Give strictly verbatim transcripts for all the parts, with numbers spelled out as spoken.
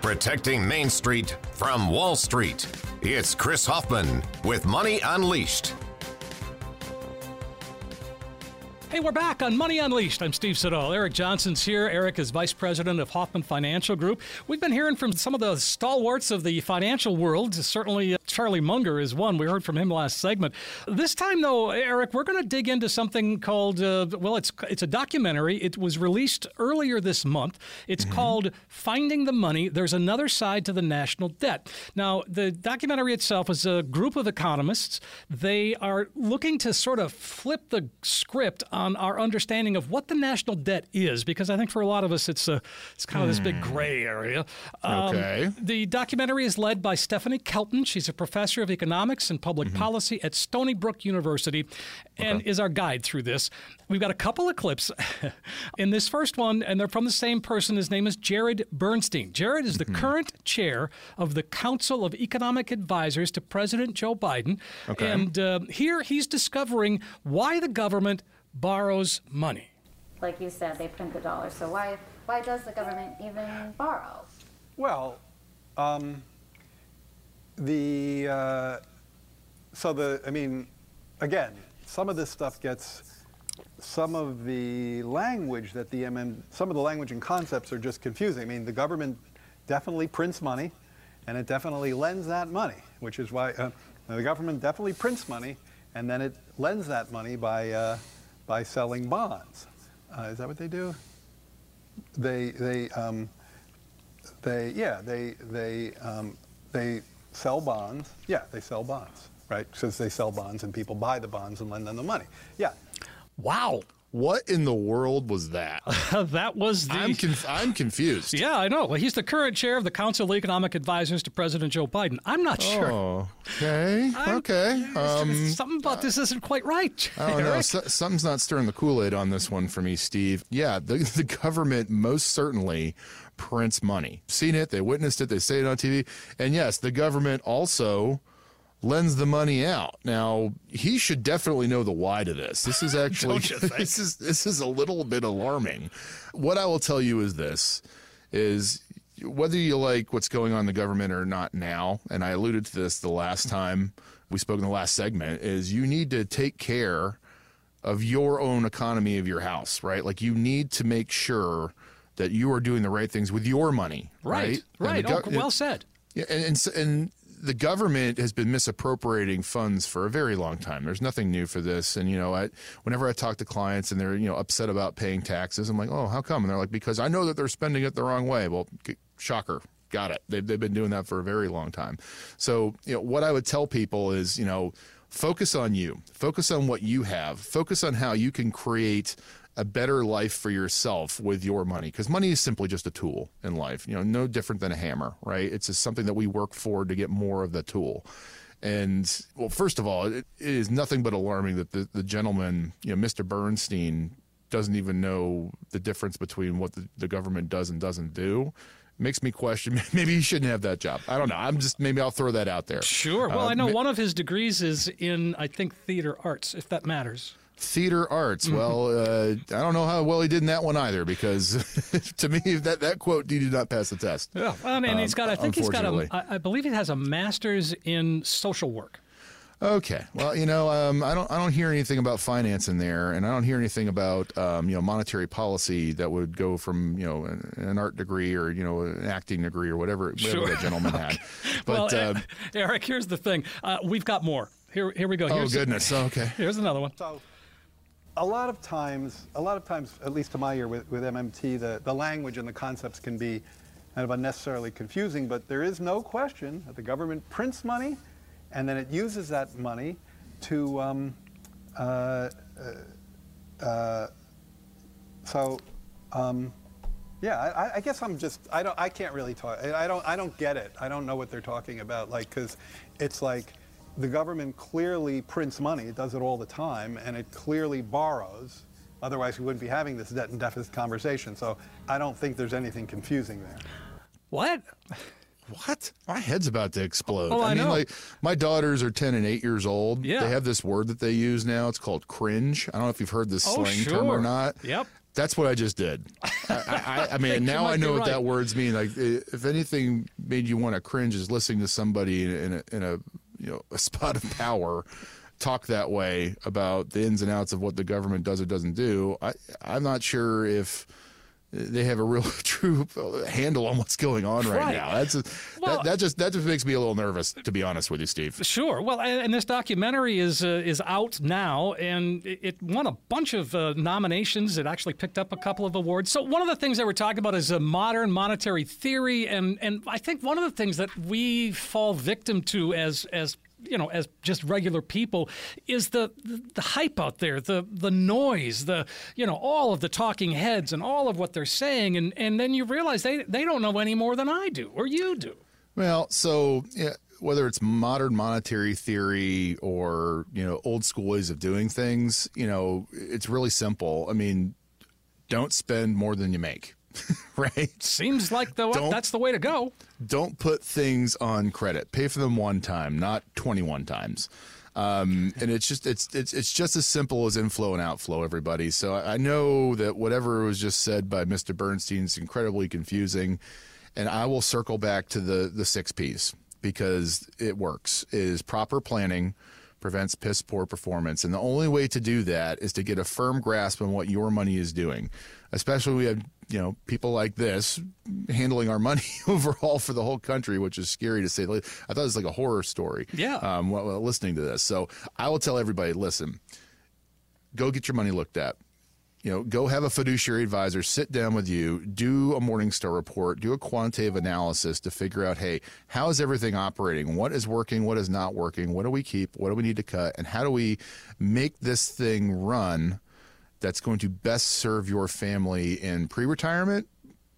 Protecting Main Street from Wall Street. It's Chris Hoffman with Money Unleashed. Hey, we're back on Money Unleashed. I'm Steve Siddall. Eric Johnson's here. Eric is Vice President of Hoffman Financial Group. We've been hearing from some of the stalwarts of the financial world. Certainly, uh, Charlie Munger is one. We heard from him last segment. This time, though, Eric, we're going to dig into something called, uh, well, it's it's a documentary. It was released earlier this month. It's mm-hmm. called Finding the Money. There's Another Side to the National Debt. Now, the documentary itself is a group of economists. They are looking to sort of flip the script on our understanding of what the national debt is, because I think for a lot of us it's a, it's kind of this big gray area. Um, okay. The documentary is led by Stephanie Kelton. She's a professor of economics and public mm-hmm. policy at Stony Brook University and okay. is our guide through this. We've got a couple of clips in this first one, and they're from the same person. His name is Jared Bernstein. Jared is the mm-hmm. current chair of the Council of Economic Advisors to President Joe Biden. Okay. And uh, here he's discovering why the government borrows money. Like you said, they print the dollar. So why why does the government even borrow? Well, um, the uh, so the I mean, again, some of this stuff gets some of the language that the M M some of the language and concepts are just confusing. I mean, the government definitely prints money, and it definitely lends that money, which is why uh, the government definitely prints money, and then it lends that money by. Uh, by selling bonds. Uh, is that what they do? They, they, um, they, yeah, they, they, um, they sell bonds. Yeah, they sell bonds, right? Because they sell bonds and people buy the bonds and lend them the money. Yeah. Wow. What in the world was that? That was the... I'm, conf- I'm confused. Yeah, I know. Well, he's the current chair of the Council of Economic Advisors to President Joe Biden. I'm not sure. Oh, okay, I'm, okay. Um, something about this isn't quite right. I don't know. So, something's not stirring the Kool-Aid on this one for me, Steve. Yeah, the, the government most certainly prints money. Seen it, they witnessed it, they say it on T V. And yes, the government also lends the money out. Now, he should definitely know the why to this. This is actually this is this is a little bit alarming. What I will tell you is this is whether you like what's going on in the government or not now, and I alluded to this the last time we spoke in the last segment, is you need to take care of your own economy of your house, right? Like you need to make sure that you are doing the right things with your money, right? Right, right. Go- oh, well said. Yeah, and, and and the government has been misappropriating funds for a very long time. There's nothing new for this. And, you know, I, whenever I talk to clients and they're, you know, upset about paying taxes, I'm like, oh, how come? And they're like, because I know that they're spending it the wrong way. Well, g- shocker. Got it. They've, they've been doing that for a very long time. So, you know, what I would tell people is, you know, focus on you. Focus on what you have. Focus on how you can create a better life for yourself with your money, because money is simply just a tool in life, you know, no different than a hammer, right? It's just something that we work for to get more of the tool. And, well, first of all, it, it is nothing but alarming that the, the gentleman, you know, Mister Bernstein, doesn't even know the difference between what the, the government does and doesn't do. Makes me question, maybe he shouldn't have that job. I don't know. I'm just, maybe I'll throw that out there. Sure. Well, uh, I know ma- one of his degrees is in, I think, theater arts, if that matters. Theater arts. Well, uh, I don't know how well he did in that one either, because to me, that, that quote, he did not pass the test. Yeah, well, and um, he's got, I think he's got a, unfortunately. I I believe he has a master's in social work. Okay. Well, you know, um, I don't, I don't hear anything about finance in there, and I don't hear anything about, um, you know, monetary policy that would go from, you know, an, an art degree or, you know, an acting degree or whatever, whatever Sure. that gentleman had. Well, But um, Eric, here's the thing. Uh, we've got more. Here, here we go. oh Here's goodness. Oh, okay. Here's another one. So a lot of times, a lot of times, at least to my ear with, with M M T, the, the language and the concepts can be kind of unnecessarily confusing, but there is no question that the government prints money and then it uses that money to, um, uh, uh, uh, so, um, yeah, I, I guess I'm just, I don't, I can't really talk, I don't, I don't get it. I don't know what they're talking about, like, because it's like, the government clearly prints money. It does it all the time, and it clearly borrows. Otherwise, we wouldn't be having this debt and deficit conversation. So I don't think there's anything confusing there. What? What? My head's about to explode. Oh, I mean, know. like, my daughters are ten and eight years old. Yeah. They have this word that they use now. It's called cringe. I don't know if you've heard this Oh, slang sure. term or not. Yep. That's what I just did. I, I, I mean, think now you I might know be what right. that words mean. Like, if anything made you want to cringe is listening to somebody in, in, a, in a you know a spot of power talk that way about the ins and outs of what the government does or doesn't do. I, I'm not sure if they have a real true handle on what's going on right, Right. now. That's a, Well- that, that just that just makes me a little nervous, to be honest with you, Steve. Sure. Well, and, and this documentary is uh, is out now, and it, it won a bunch of uh, nominations. It actually picked up a couple of awards. So one of the things that we're talking about is a modern monetary theory, and and I think one of the things that we fall victim to as as you know, as just regular people, is the, the the hype out there, the the noise, the you know, all of the talking heads and all of what they're saying, and, and then you realize they they don't know any more than I do or you do. Well, so yeah, whether it's modern monetary theory or you know old school ways of doing things, you know, it's really simple. I mean, don't spend more than you make. Right? Seems like the Don't- that's the way to go. Don't put things on credit. Pay for them one time, not twenty-one times. Um, and it's just it's it's it's just as simple as inflow and outflow, everybody. So I I know that whatever was just said by Mister Bernstein is incredibly confusing, and I will circle back to the the six P's because it works. It is proper planning prevents piss poor performance, and the only way to do that is to get a firm grasp on what your money is doing. Especially we have you know people like this handling our money overall for the whole country, which is scary to say. I thought it was like a horror story. Yeah. Um, while, while listening to this, so I will tell everybody: listen, go get your money looked at. You know, go have a fiduciary advisor sit down with you, do a Morningstar report, do a quantitative analysis to figure out, hey, how is everything operating? What is working? What is not working? What do we keep? What do we need to cut? And how do we make this thing run that's going to best serve your family in pre-retirement,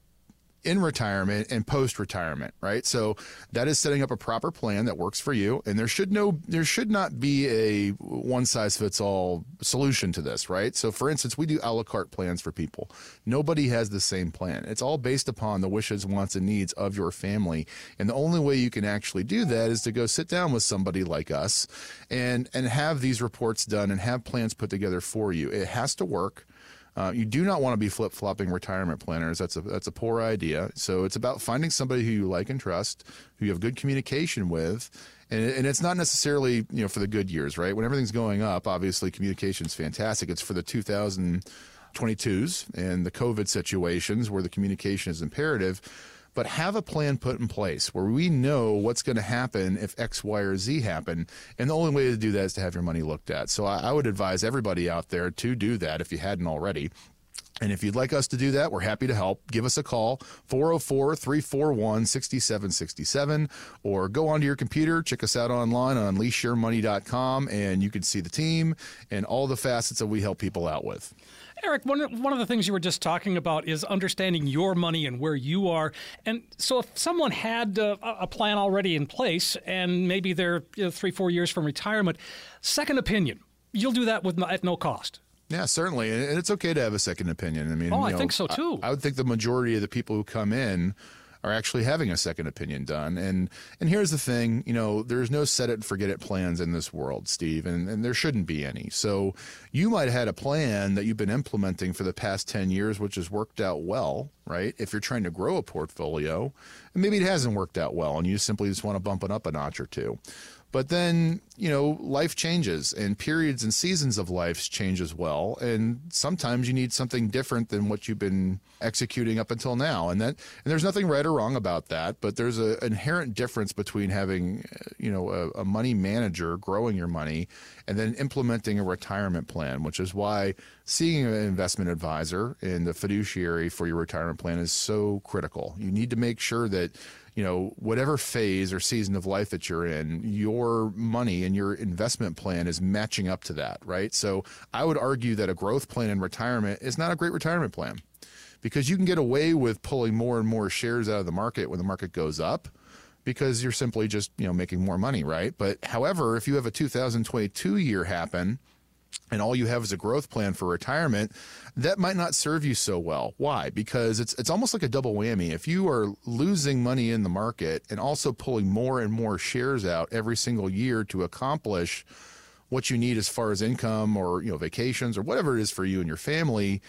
in retirement, and post-retirement, right? So that is setting up a proper plan that works for you, and there should no there should not be a one-size-fits-all solution to this, right? So for instance, we do a la carte plans for people. Nobody has the same plan. It's all based upon the wishes, wants, and needs of your family, and the only way you can actually do that is to go sit down with somebody like us and and have these reports done and have plans put together for you. It has to work. Uh, you do not want to be flip-flopping retirement planners. That's a that's a poor idea. So it's about finding somebody who you like and trust, who you have good communication with, and, and it's not necessarily you know for the good years, right? When everything's going up, obviously communication is fantastic. It's for the two thousand twenty-twos and the COVID situations where the communication is imperative. But have a plan put in place where we know what's going to happen if X, Y, or Z happen. And the only way to do that is to have your money looked at. So I, I would advise everybody out there to do that if you hadn't already. And if you'd like us to do that, we're happy to help. Give us a call, four oh four, three four one, six seven six seven, or go onto your computer, check us out online on unleash your money dot com, and you can see the team and all the facets that we help people out with. Eric, one of, one of the things you were just talking about is understanding your money and where you are. And so if someone had uh, a plan already in place and maybe they're you know, three, four years from retirement, second opinion, you'll do that with no, at no cost. Yeah, certainly. And it's okay to have a second opinion. I mean, Oh, you I know, think so, too. I, I would think the majority of the people who come in are actually having a second opinion done. And and here's the thing, you know, there's no set it and forget it plans in this world, Steve, and, and there shouldn't be any. So you might have had a plan that you've been implementing for the past ten years, which has worked out well, right? If you're trying to grow a portfolio, and maybe it hasn't worked out well and you simply just want to bump it up a notch or two. But then, you know, life changes and periods and seasons of life change as well. And sometimes you need something different than what you've been executing up until now. And that, and there's nothing right or wrong about that, but there's an inherent difference between having, you know, a, a money manager growing your money and then implementing a retirement plan, which is why seeing an investment advisor and the fiduciary for your retirement plan is so critical. You need to make sure that, you know, whatever phase or season of life that you're in, your money and your investment plan is matching up to that, right? So I would argue that a growth plan in retirement is not a great retirement plan because you can get away with pulling more and more shares out of the market when the market goes up because you're simply just, you know, making more money, right? But however, if you have a two thousand twenty-two year happen and all you have is a growth plan for retirement, that might not serve you so well. Why? Because it's it's almost like a double whammy. If you are losing money in the market and also pulling more and more shares out every single year to accomplish what you need as far as income or, you know, vacations or whatever it is for you and your family,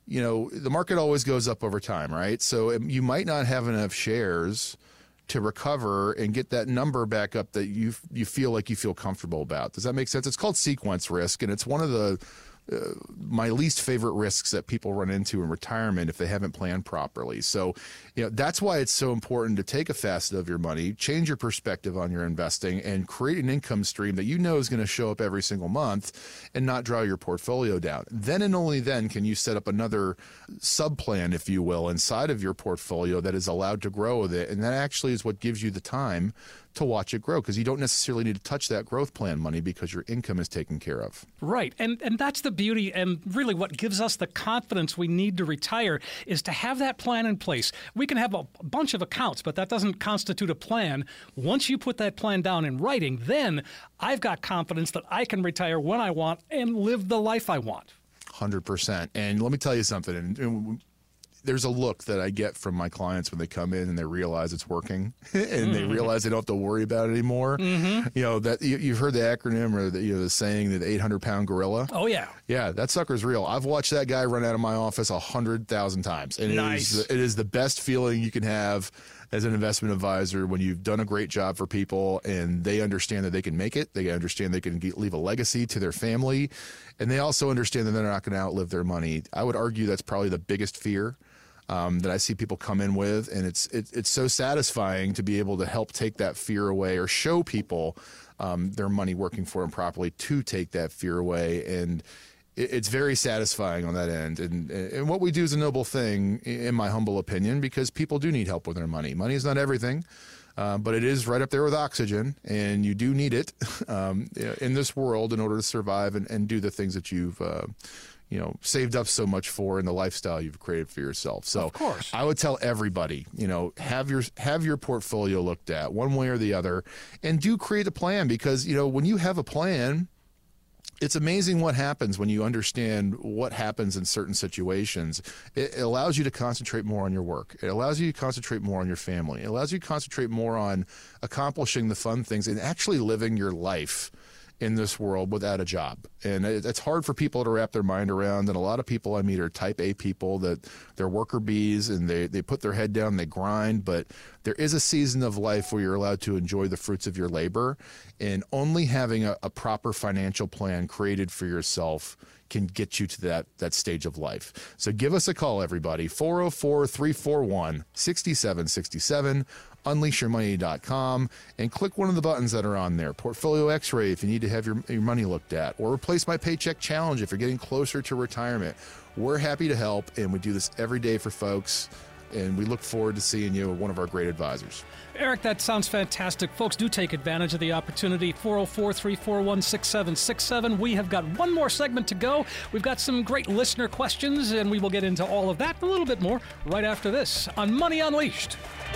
you know, the market always goes up over time, right? So you might not have enough shares to recover and get that number back up that you you feel like you feel comfortable about. Does that make sense? It's called sequence risk, and it's one of the uh, my least favorite risks that people run into in retirement if they haven't planned properly. So, you know, that's why it's so important to take a facet of your money, change your perspective on your investing, and create an income stream that you know is going to show up every single month and not draw your portfolio down. Then and only then can you set up another sub-plan, if you will, inside of your portfolio that is allowed to grow with it. And that actually is what gives you the time to watch it grow, because you don't necessarily need to touch that growth plan money because your income is taken care of. Right. And and that's the beauty, and really what gives us the confidence we need to retire is to have that plan in place. We can have a bunch of accounts, but that doesn't constitute a plan. Once you put that plan down in writing, then I've got confidence that I can retire when I want and live the life I want. one hundred percent. And let me tell you something. And, and there's a look that I get from my clients when they come in and they realize it's working and mm-hmm. they realize they don't have to worry about it anymore. Mm-hmm. You know, that you, you've heard the acronym or the, you know, the saying, that eight hundred pound gorilla. Oh, yeah. Yeah, that sucker's real. I've watched that guy run out of my office a hundred thousand times. And nice. it, is, it is the best feeling you can have as an investment advisor when you've done a great job for people and they understand that they can make it. They understand they can get, leave a legacy to their family. And they also understand that they're not going to outlive their money. I would argue that's probably the biggest fear Um, that I see people come in with, and it's it, it's so satisfying to be able to help take that fear away or show people um, their money working for them properly to take that fear away, and it, it's very satisfying on that end. And and what we do is a noble thing, in my humble opinion, because people do need help with their money. Money is not everything. Uh, but it is right up there with oxygen, and you do need it um, in this world in order to survive and, and do the things that you've uh, you know, saved up so much for in the lifestyle you've created for yourself. So of course, I would tell everybody, you know, have your have your portfolio looked at one way or the other, and do create a plan, because, you know, when you have a plan, it's amazing what happens when you understand what happens in certain situations. It allows you to concentrate more on your work. It allows you to concentrate more on your family. It allows you to concentrate more on accomplishing the fun things and actually living your life in this world without a job. And it's hard for people to wrap their mind around. And a lot of people I meet are type A people that they're worker bees and they, they put their head down, they grind, but there is a season of life where you're allowed to enjoy the fruits of your labor, and only having a, a proper financial plan created for yourself can get you to that, that stage of life. So give us a call, everybody, four oh four, three four one, six seven six seven, unleash your money dot com, and click one of the buttons that are on there. Portfolio X-ray if you need to have your, your money looked at, or Replace My Paycheck Challenge if you're getting closer to retirement. We're happy to help, and we do this every day for folks, and we look forward to seeing you, one of our great advisors. Eric, that sounds fantastic. Folks, do take advantage of the opportunity. four oh four, three four one, six seven six seven. We have got one more segment to go. We've got some great listener questions, and we will get into all of that and a little bit more right after this on Money Unleashed.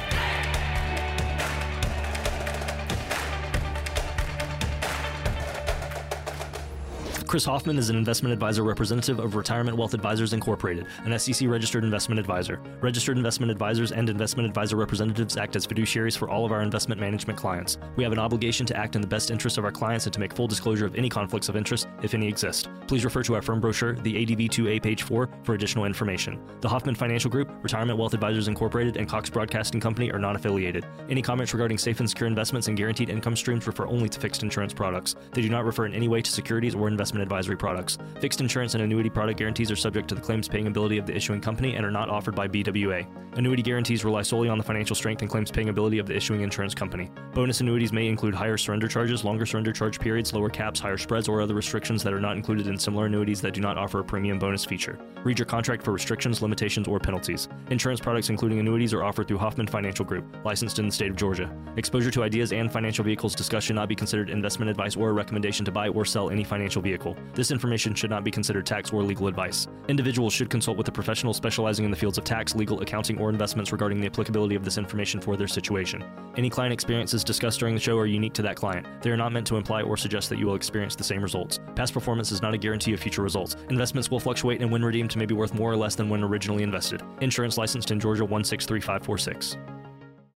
Chris Hoffman is an investment advisor representative of Retirement Wealth Advisors Incorporated, an S E C-registered investment advisor. Registered investment advisors and investment advisor representatives act as fiduciaries for all of our investment management clients. We have an obligation to act in the best interest of our clients and to make full disclosure of any conflicts of interest, if any exist. Please refer to our firm brochure, the A D V two A page four, for additional information. The Hoffman Financial Group, Retirement Wealth Advisors Incorporated, and Cox Broadcasting Company are not affiliated. Any comments regarding safe and secure investments and guaranteed income streams refer only to fixed insurance products. They do not refer in any way to securities or investment advisory products. Fixed insurance and annuity product guarantees are subject to the claims paying ability of the issuing company and are not offered by B W A. Annuity guarantees rely solely on the financial strength and claims paying ability of the issuing insurance company. Bonus annuities may include higher surrender charges, longer surrender charge periods, lower caps, higher spreads, or other restrictions that are not included in similar annuities that do not offer a premium bonus feature. Read your contract for restrictions, limitations, or penalties. Insurance products including annuities are offered through Hoffman Financial Group, licensed in the state of Georgia. Exposure to ideas and financial vehicles discussed should not be considered investment advice or a recommendation to buy or sell any financial vehicle. This information should not be considered tax or legal advice. Individuals should consult with a professional specializing in the fields of tax, legal, accounting, or investments regarding the applicability of this information for their situation. Any client experiences discussed during the show are unique to that client. They are not meant to imply or suggest that you will experience the same results. Past performance is not a guarantee of future results. Investments will fluctuate, and when redeemed may be worth more or less than when originally invested. Insurance licensed in Georgia one six three five four six.